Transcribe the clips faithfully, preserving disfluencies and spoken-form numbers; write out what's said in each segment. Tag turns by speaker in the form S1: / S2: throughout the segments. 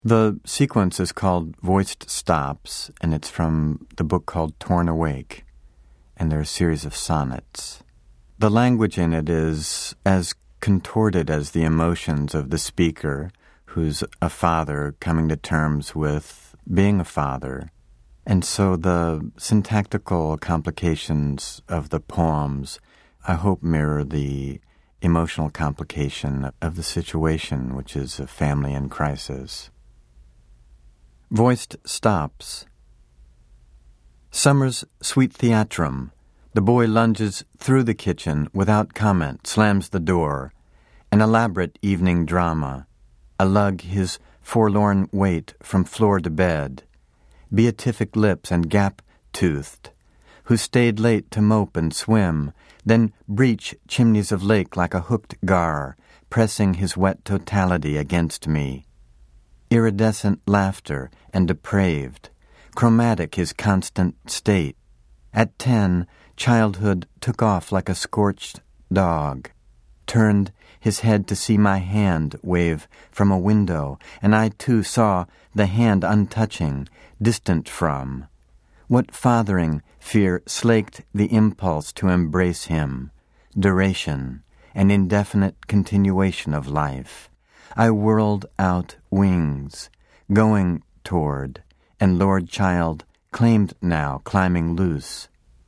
S1: The sequence is called Voiced Stops, and it's from the book called Torn Awake, and there are a series of sonnets. The language in it is as contorted as the emotions of the speaker, who's a father coming to terms with being a father. And so the syntactical complications of the poems, I hope, mirror the emotional complication of the situation, which is a family in crisis. Voiced Stops. Summer's sweet theatrum. The boy lunges through the kitchen without comment, slams the door. An elaborate evening drama. A lug his forlorn weight from floor to bed. Beatific lips and gap-toothed, who stayed late to mope and swim, then breach chimneys of lake like a hooked gar, pressing his wet totality against me. Iridescent laughter and depraved, chromatic his constant state. At ten, childhood took off like a scorched dog, turned his head to see my hand wave from a window, and I too saw the hand untouching, distant from. What fathering fear slaked the impulse to embrace him? Duration, an indefinite continuation of life. I whirled out wings, going toward, and Lord Child claimed now, climbing loose.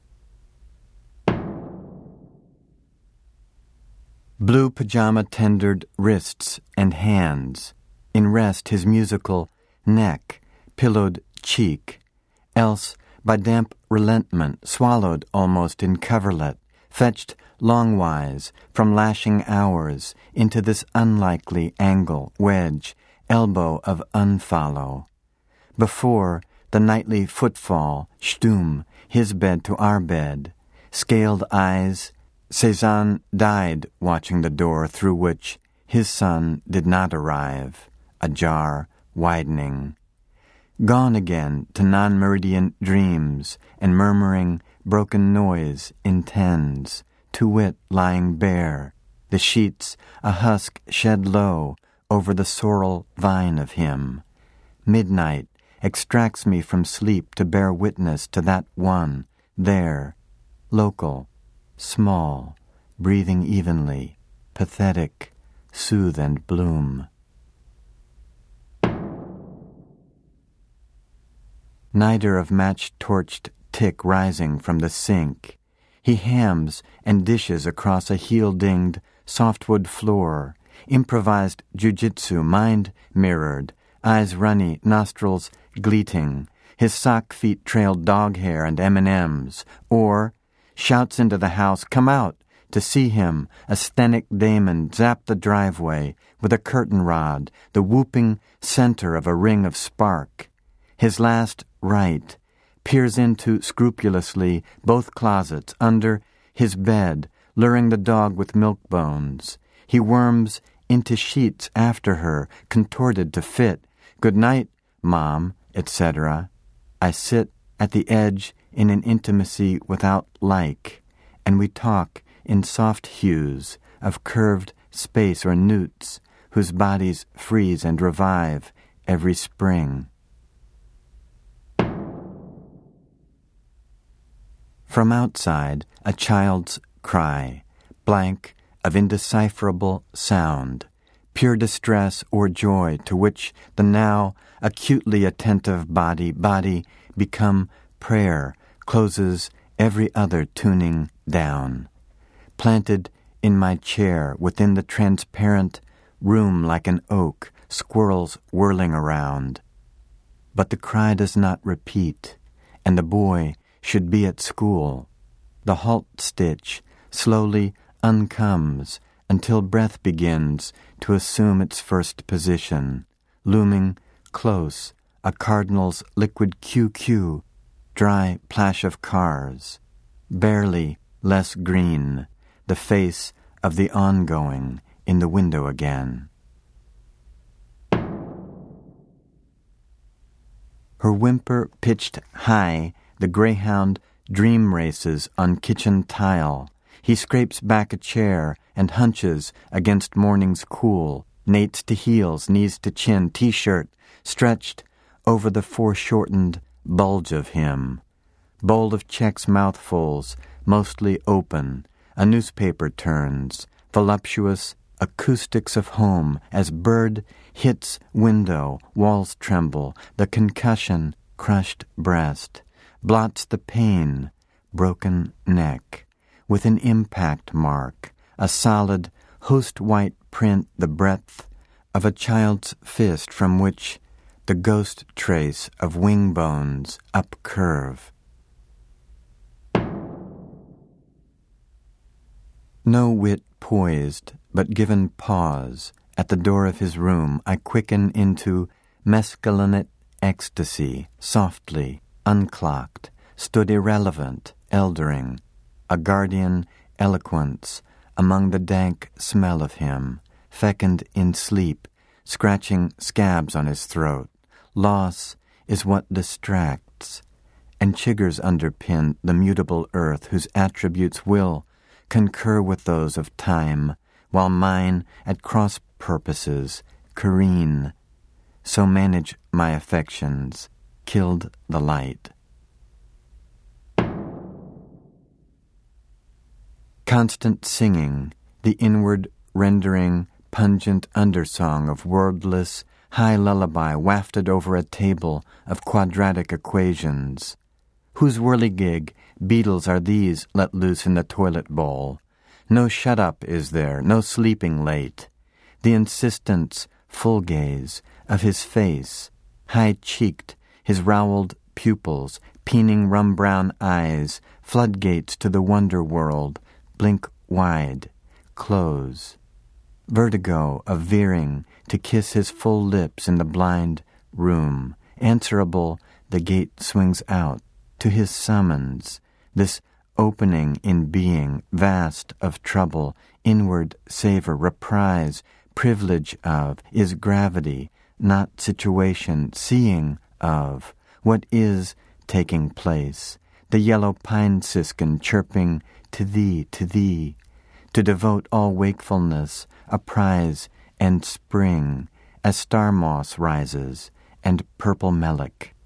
S1: Blue pajama tendered wrists and hands, in rest his musical neck, pillowed cheek, else by damp relentment swallowed almost in coverlet, fetched longwise from lashing hours into this unlikely angle, wedge, elbow of unfollow. Before the nightly footfall, Stum, his bed to our bed, scaled eyes, Cézanne died watching the door through which his son did not arrive, ajar, widening. Gone again to non-meridian dreams and murmuring broken noise intends, to wit lying bare, the sheets a husk shed low over the sorrel vine of him. Midnight extracts me from sleep to bear witness to that one, there, local, small, breathing evenly, pathetic, soothe and bloom. Nider of match-torched tick rising from the sink. He hams and dishes across a heel-dinged softwood floor, improvised jujitsu, mind-mirrored, eyes runny, nostrils gleating, his sock feet trailed dog hair and M and M's, or shouts into the house, come out, to see him, asthenic Damon, zap the driveway with a curtain rod, the whooping center of a ring of spark. His last rite peers into scrupulously both closets under his bed, luring the dog with milk bones. He worms into sheets after her, contorted to fit. Good night, Mom, et cetera. I sit at the edge in an intimacy without like, and we talk in soft hues of curved space or newts whose bodies freeze and revive every spring. From outside, a child's cry, blank of indecipherable sound, pure distress or joy to which the now acutely attentive body, body become prayer, closes every other tuning down. Planted in my chair within the transparent room like an oak, squirrels whirling around. But the cry does not repeat, and the boy should be at school. The halt stitch slowly uncomes until breath begins to assume its first position, looming close, a cardinal's liquid Q Q, dry plash of cars, barely less green, the face of the ongoing in the window again. Her whimper pitched high, the greyhound dream races on kitchen tile. He scrapes back a chair and hunches against morning's cool, nates to heels, knees to chin, T-shirt stretched over the foreshortened bulge of him. Bowl of Chex mouthfuls, mostly open. A newspaper turns, voluptuous acoustics of home as bird hits window, walls tremble, the concussion, crushed breast, blots the pain, broken neck, with an impact mark, a solid, host-white print, the breadth of a child's fist from which the ghost trace of wing bones upcurve. No wit poised, but given pause, at the door of his room, I quicken into mescalinate ecstasy, softly, unclocked, stood irrelevant, eldering, a guardian eloquence among the dank smell of him, fecund in sleep, scratching scabs on his throat. Loss is what distracts, and chiggers underpin the mutable earth whose attributes will concur with those of time, while mine at cross purposes careen. So manage my affections, killed the light. Constant singing, the inward rendering pungent undersong of wordless, high lullaby wafted over a table of quadratic equations. Whose whirligig beetles are these let loose in the toilet bowl? No shut-up is there, no sleeping late. The insistence, full gaze, of his face, high-cheeked, his rowelled pupils, peening rum-brown eyes, floodgates to the wonder world, blink wide, close. Vertigo of veering to kiss his full lips in the blind room. Answerable, the gate swings out to his summons, this opening in being, vast of trouble, inward savor, reprise, privilege of, is gravity, not situation, seeing of, what is taking place, the yellow pine siskin chirping to thee, to thee, to devote all wakefulness, a prize and spring, as star moss rises, and purple melic.